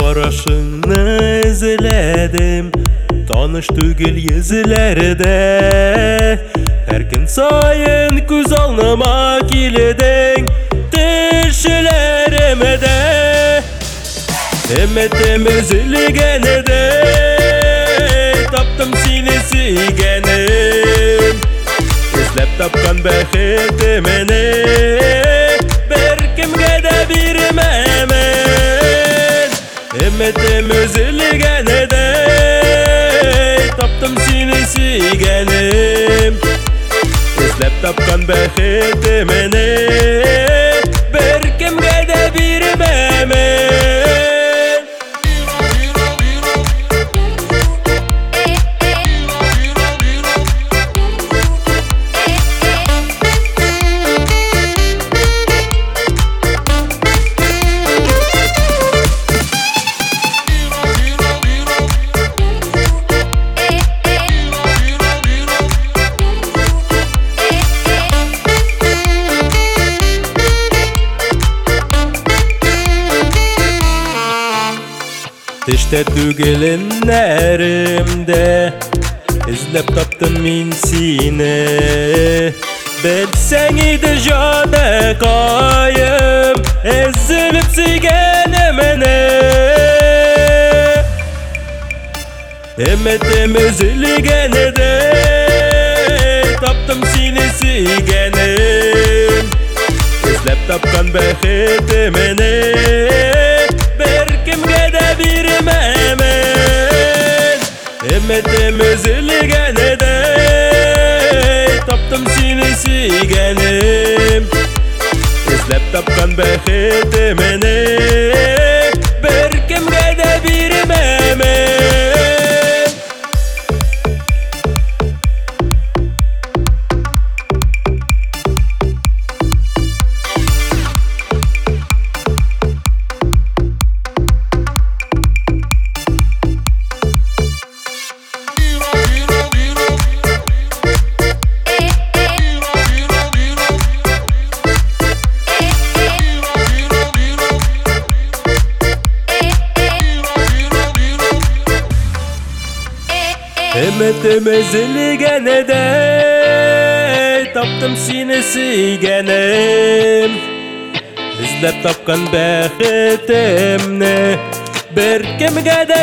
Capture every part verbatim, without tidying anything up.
karışını izledim, tanış tügül yüzlerde. Her gün sayın göz alnıma kilidin düşlerime de. Demedim üzülgene de, taptım seni suygenim. İzlep tapkan behitimini bir kimge de birmemen. Demedim üzülgene de, taptım seni suygenim. İzlep tapkan behitimini bir kimge de birmemen. İşte tügelinlerimde izlep taptım min seni. Bilsen idi jade kayım ezilip sigenemene. Emedim üzülgene de, taptım seni sigenim. İzlep tapkan behitimini bir kimge de birmemen. Emedim üzülgene de, taptım seni suygenim. İzlep tapkan behitimini bir kimge de birmemen. Emedim üzülgene de, taptım seni suygenim. İzlep tapkan behitimni bir kimge de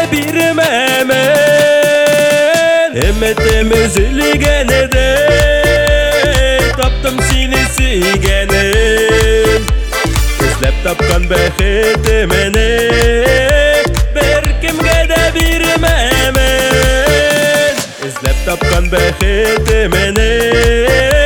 birmemen. Emedim üzülgene de, taptım seni suygenim. İzlep tapkan behitimini bir kimge de birmemen. İzlep tapkan behitimini